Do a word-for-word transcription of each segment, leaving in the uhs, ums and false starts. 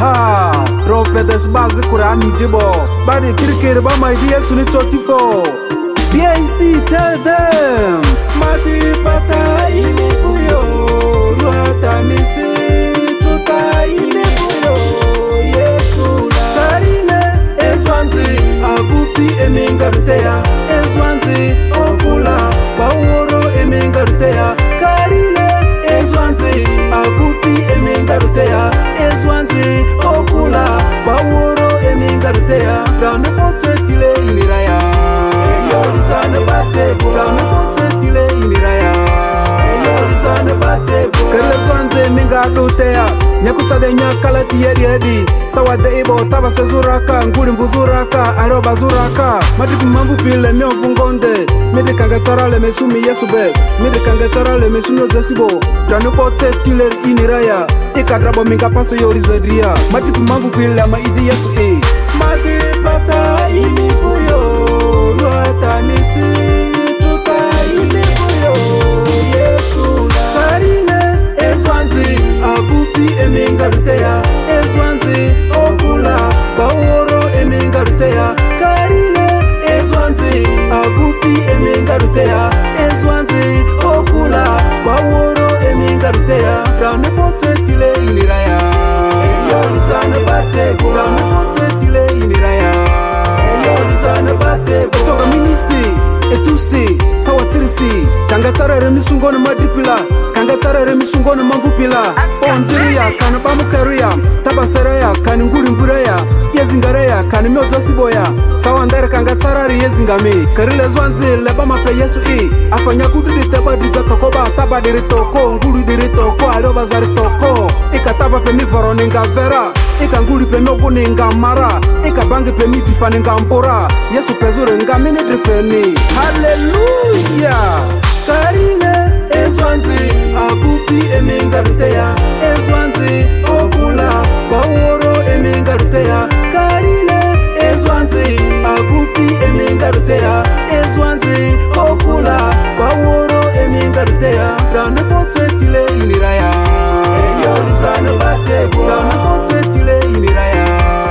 ha Prophets bazi Kurani dibo Bari kirikiri ba my dear Sunni thirty-four B I C tell them Madi pata ini buyo Luata misi tuta ini buyo Yesu Karine Ezwanzi Abupi emingarutea Ezwanzi Okula Baworo emingarutea Karine Ezwanzi Abupi emingarutea Ezwanzi Okula Baworo emingarutea Rane bote tile iniraya Eyolizane batebo Rane bote tile iniraya Eyolizane batebo Kele zwanze mingarutea Nyakutade nyakala tiyeri edi Sawade ibo taba sezuraka Nguli mvuzuraka aroba zuraka Madipi mambu pile meo fungonde Midi kangetara le mesumi yesube Midi kangetara le mesumi ozesibo Dranu pote tile iniraya Ika drabo minga paso yori zedria Madipi mambu pile ama idi yesu e Madi pata ini kuyo Luata nisi tuta ini kuyo Yesu Karine Ezwanzi Abupi emingarutea Ezwanzi Okula Baworo emingarutea Karine Ezwanzi Abupi emingarutea Ezwanzi Okula Baworo emingarutea Rane bote tile iniraya Eyolizane batebo Rane bote tile iniraya Eyolizane batebo Toka minisi Etusi Sawatirisi Kangatara remisungone madripila Kangatara remisungone mambupila Onziria kana bamukaria Tabasereya kana nguli mvureya Yezingareya kana myoza siboya Sawandere kangatara yezingame Karile zwanzi leba mape yesu i Afanya kudiri teba driza tokoba Taba diri toko ngulu diri toko Aloba zari toko Ika taba pe mi voro ninga vera Ika nguli pe myogu ninga mara Ika bangi pe mi difa ninga mpora Yesu pezure nga mini drifeni Hallelujah Karine Ezwanzi Abupi emingarutea Ezwanzi Okula Baworo emingarutea Karine Ezwanzi Abupi emingarutea Ezwanzi Okula Baworo emingarutea Rane bote tile iniraya Eyolizane batebo Rane bote tile iniraya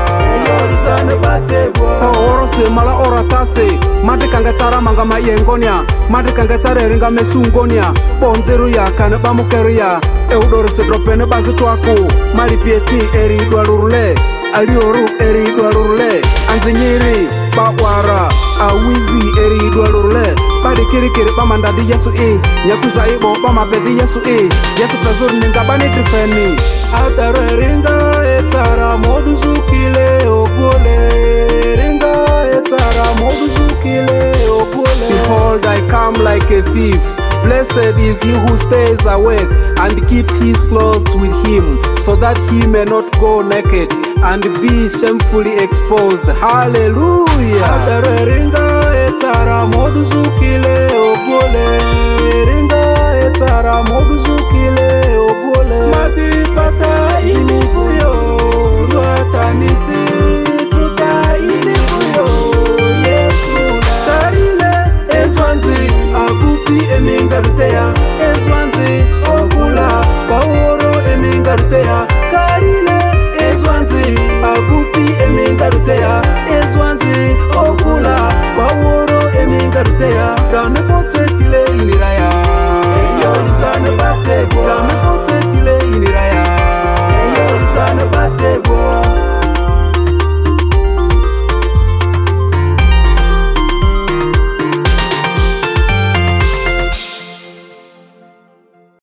Eyolizane batebo Saworo se mala oratase Madi kangatara manga mayengonia Madi kangatara ringa mesungonia Ponzeru ya kane bamukeria Eudore se dropene bazi tuaku Mali pieti eri dualurule Alioru eri dualurule Anzinyiri bawara Awizi eri dualurule Badi kiri kiri bamandadi yesu e Nyakuza ibo bamabedi yesu e Yesu pezuri ningabani trifeni Atare ringa etara moduzukile ogole Ringa etara moduzukile ogole Behold I come like a thief Blessed is he who stays awake and keeps his clothes with him, so that he may not go naked and be shamefully exposed. Hallelujah. Ringa etara moduzukile ogole. Ringa etara moduzukile ogole. Madi pata ini kuyo.